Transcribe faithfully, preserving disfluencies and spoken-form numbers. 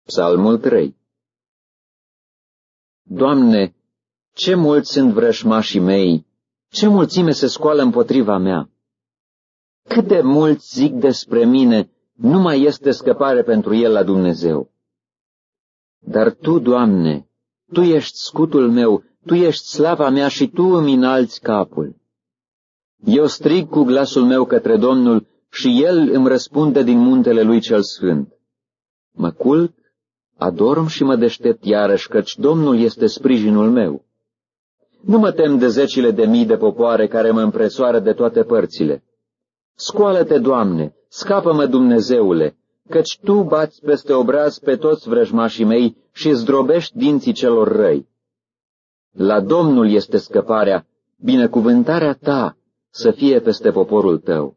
Psalmul trei. Doamne, ce mulți sunt vrășmașii mei, ce mulțime se scoală împotriva mea! Cât de mulți zic despre mine, nu mai este scăpare pentru el la Dumnezeu. Dar Tu, Doamne, Tu ești scutul meu, Tu ești slava mea și Tu îmi înalți capul. Eu strig cu glasul meu către Domnul și El îmi răspunde din muntele Lui cel Sfânt. Mă culc, adorm și mă deștept iarăși, căci Domnul este sprijinul meu. Nu mă tem de zecile de mii de popoare care mă împresoară de toate părțile. Scoală-te, Doamne, scapă-mă, Dumnezeule, căci Tu bați peste obraz pe toți vrăjmașii mei și zdrobești dinții celor răi. La Domnul este scăparea, binecuvântarea Ta să fie peste poporul Tău.